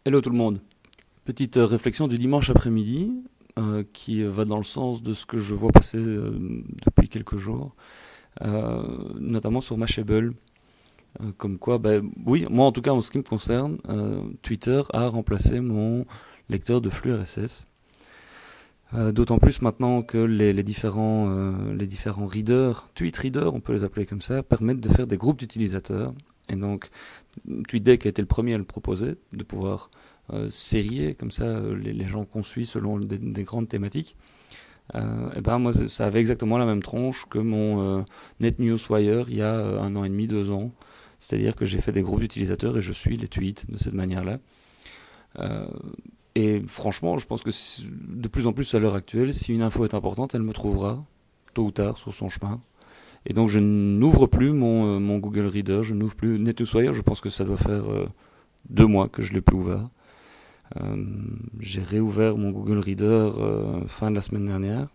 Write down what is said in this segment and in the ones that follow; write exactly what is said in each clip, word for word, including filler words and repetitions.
Hello tout le monde. Petite euh, réflexion du dimanche après-midi euh, qui va dans le sens de ce que je vois passer euh, depuis quelques jours, euh, notamment sur Mashable. Euh, comme quoi, bah, oui, moi en tout cas en ce qui me concerne, euh, Twitter a remplacé mon lecteur de flux R S S. Euh, D'autant plus maintenant que les, les différents, euh, les différents readers, tweet readers, on peut les appeler comme ça, permettent de faire des groupes d'utilisateurs. Et donc, TweetDeck a été le premier à le proposer, de pouvoir euh, sérier comme ça euh, les, les gens qu'on suit selon des, des grandes thématiques. Euh, et ben moi, ça avait exactement la même tronche que mon euh, NetNewsWire il y a euh, un an et demi, deux ans. C'est-à-dire que j'ai fait des groupes d'utilisateurs et je suis les tweets de cette manière-là. Euh, et franchement, je pense que si- de plus en plus à l'heure actuelle, si une info est importante, elle me trouvera tôt ou tard sur son chemin. Et donc je n'ouvre plus mon, euh, mon Google Reader, je n'ouvre plus NetNewsWire, je pense que ça doit faire euh, deux mois que je l'ai plus ouvert. Euh, j'ai réouvert mon Google Reader euh, fin de la semaine dernière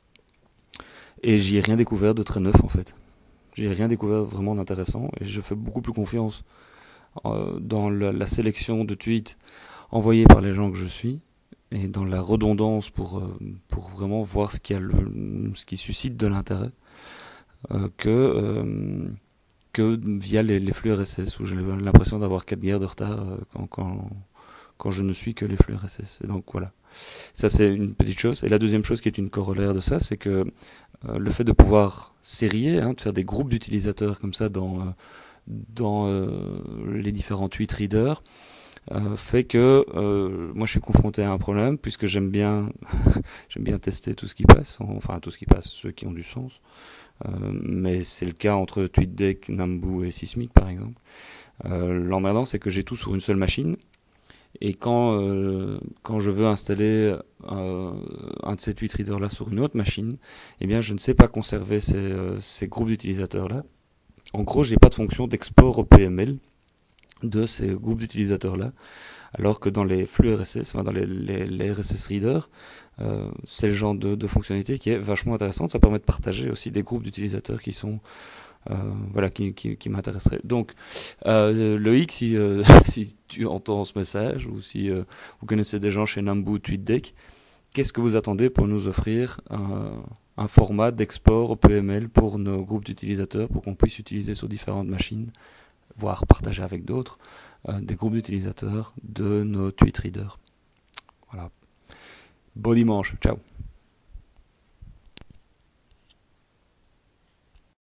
et j'y ai rien découvert de très neuf en fait. J'y ai rien découvert vraiment d'intéressant et je fais beaucoup plus confiance euh, dans la, la sélection de tweets envoyés par les gens que je suis et dans la redondance pour, euh, pour vraiment voir ce qui, a le, ce qui suscite de l'intérêt euh, que, euh, que via les, les flux R S S où j'ai l'impression d'avoir quatre guerres de retard euh, quand, quand, quand je ne suis que les flux R S S. Et donc voilà. Ça c'est une petite chose. Et la deuxième chose qui est une corollaire de ça, c'est que euh, le fait de pouvoir sérier, hein, de faire des groupes d'utilisateurs comme ça dans, euh, dans euh, les différents tweet readers, euh, fait que euh, moi je suis confronté à un problème puisque j'aime bien j'aime bien tester tout ce qui passe, enfin tout ce qui passe, ceux qui ont du sens. Euh, mais c'est le cas entre TweetDeck, Nambu et Sysmic par exemple. Euh, L'emmerdant c'est que j'ai tout sur une seule machine. Et quand, euh, quand je veux installer euh, un de ces tweet readers là sur une autre machine, eh bien je ne sais pas conserver ces, euh, ces groupes d'utilisateurs là. En gros, j'ai pas de fonction d'export au P M L de ces groupes d'utilisateurs là, alors que dans les flux R S S, enfin dans les, les, les R S S readers, euh, c'est le genre de, de fonctionnalité qui est vachement intéressante. Ça permet de partager aussi des groupes d'utilisateurs qui sont euh, voilà, qui, qui, qui m'intéresserait. Donc, euh, Loïc, si, euh, si tu entends ce message, ou si euh, vous connaissez des gens chez Nambu TweetDeck, qu'est-ce que vous attendez pour nous offrir un, un format d'export au P M L pour nos groupes d'utilisateurs, pour qu'on puisse utiliser sur différentes machines, voire partager avec d'autres, euh, des groupes d'utilisateurs de nos tweet readers. Voilà. Bon dimanche, ciao.